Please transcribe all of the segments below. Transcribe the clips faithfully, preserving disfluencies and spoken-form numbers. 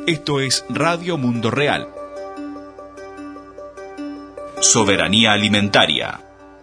Esto es Radio Mundo Real. Soberanía alimentaria.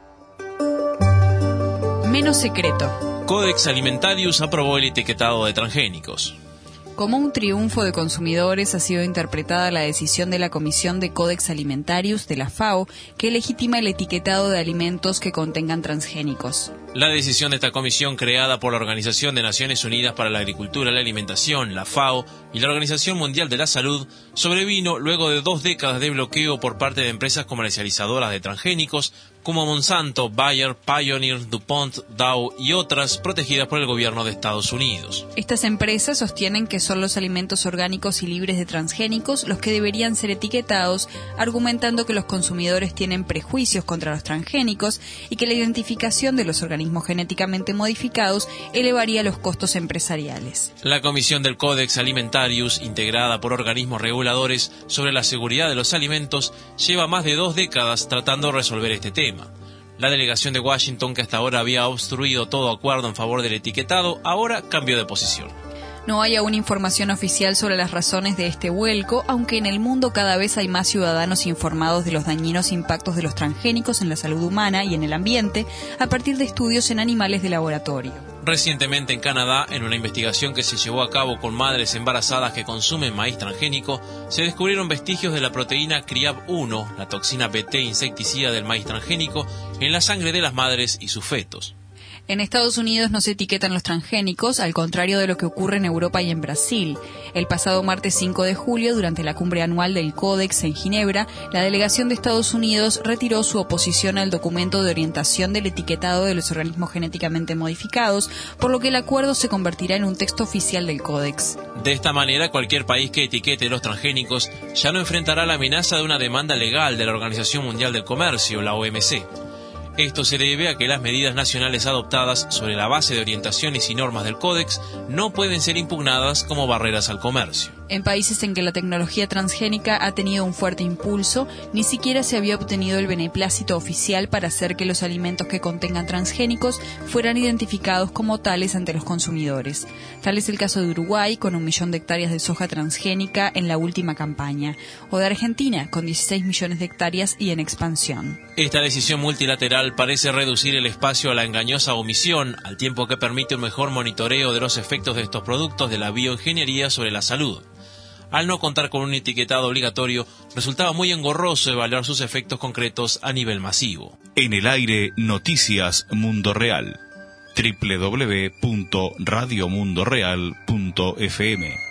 Menos secreto. Codex Alimentarius aprobó el etiquetado de transgénicos. Como un triunfo de consumidores ha sido interpretada la decisión de la Comisión de Codex Alimentarius de la FAO, que legitima el etiquetado de alimentos que contengan transgénicos. La decisión de esta comisión, creada por la Organización de Naciones Unidas para la Agricultura y la Alimentación, la FAO, y la Organización Mundial de la Salud, sobrevino luego de dos décadas de bloqueo por parte de empresas comercializadoras de transgénicos, como Monsanto, Bayer, Pioneer, DuPont, Dow y otras, protegidas por el gobierno de Estados Unidos. Estas empresas sostienen que son los alimentos orgánicos y libres de transgénicos los que deberían ser etiquetados, argumentando que los consumidores tienen prejuicios contra los transgénicos y que la identificación de los organismos genéticamente modificados elevaría los costos empresariales. La Comisión del Codex Alimentarius, integrada por organismos reguladores sobre la seguridad de los alimentos, lleva más de dos décadas tratando de resolver este tema. La delegación de Washington, que hasta ahora había obstruido todo acuerdo en favor del etiquetado, ahora cambió de posición. No hay aún información oficial sobre las razones de este vuelco, aunque en el mundo cada vez hay más ciudadanos informados de los dañinos impactos de los transgénicos en la salud humana y en el ambiente a partir de estudios en animales de laboratorio. Recientemente en Canadá, en una investigación que se llevó a cabo con madres embarazadas que consumen maíz transgénico, se descubrieron vestigios de la proteína C R I A B uno, la toxina B T insecticida del maíz transgénico, en la sangre de las madres y sus fetos. En Estados Unidos no se etiquetan los transgénicos, al contrario de lo que ocurre en Europa y en Brasil. El pasado martes cinco de julio, durante la cumbre anual del Códex en Ginebra, la delegación de Estados Unidos retiró su oposición al documento de orientación del etiquetado de los organismos genéticamente modificados, por lo que el acuerdo se convertirá en un texto oficial del Códex. De esta manera, cualquier país que etiquete los transgénicos ya no enfrentará la amenaza de una demanda legal de la Organización Mundial del Comercio, la O M C. Esto se debe a que las medidas nacionales adoptadas sobre la base de orientaciones y normas del Códex no pueden ser impugnadas como barreras al comercio. En países en que la tecnología transgénica ha tenido un fuerte impulso, ni siquiera se había obtenido el beneplácito oficial para hacer que los alimentos que contengan transgénicos fueran identificados como tales ante los consumidores. Tal es el caso de Uruguay, con un millón de hectáreas de soja transgénica en la última campaña, o de Argentina, con dieciséis millones de hectáreas y en expansión. Esta decisión multilateral parece reducir el espacio a la engañosa omisión, al tiempo que permite un mejor monitoreo de los efectos de estos productos de la bioingeniería sobre la salud. Al no contar con un etiquetado obligatorio, resultaba muy engorroso evaluar sus efectos concretos a nivel masivo. En el aire, Noticias Mundo Real. doble u doble u doble u punto radio mundo real punto f m